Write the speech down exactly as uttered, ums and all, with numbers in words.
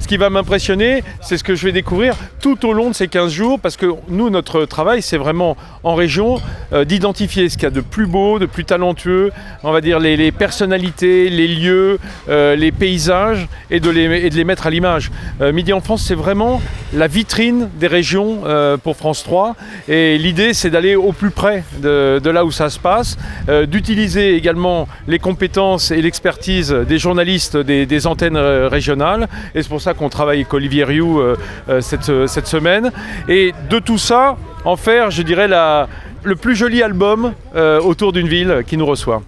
ce qui va m'impressionner, c'est ce que je vais découvrir tout au long de ces quinze jours, parce que nous, notre travail, c'est vraiment en région euh, d'identifier ce qu'il y a de plus beau, de plus talentueux, on va dire les, les personnalités, les lieux, euh, les paysages, et de les, et de les mettre à l'image. Euh, Midi en France, c'est vraiment la vitrine des régions euh, pour France trois, et l'idée, c'est d'aller au plus près de, de là où ça se passe, euh, d'utiliser également les compétences et l'expertise des journalistes des, des antennes régionales, et c'est pour ça qu'on travaille avec Olivier Rioux euh, euh, cette, cette semaine, et de tout ça, en faire, je dirais, la, le plus joli album euh, autour d'une ville qui nous reçoit.